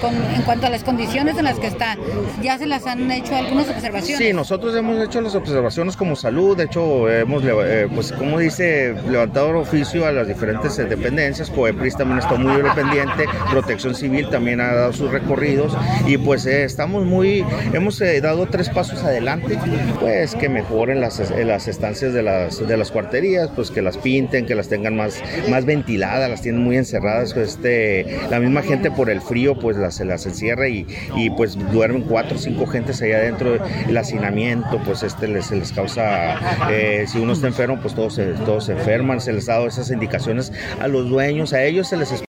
en cuanto a las condiciones en las que está, ¿ya se las han hecho algunas observaciones? Sí, nosotros hemos hecho las observaciones como salud, de hecho hemos, pues como dice, levantado oficio a las diferentes dependencias. COEPRIS también está muy pendiente, Protección Civil también ha dado sus recorridos y pues hemos dado 3 pasos adelante, pues que mejoren las estancias de las cuarterías, pues que las pinten, que las tengan más ventiladas, las tienen muy encerradas, la misma gente por el frío pues se las encierra y pues duermen 4 o 5 gentes allá adentro. El hacinamiento pues se les causa, si uno está enfermo pues todos se enferman. Se les ha dado esas indicaciones a los dueños, a ellos se les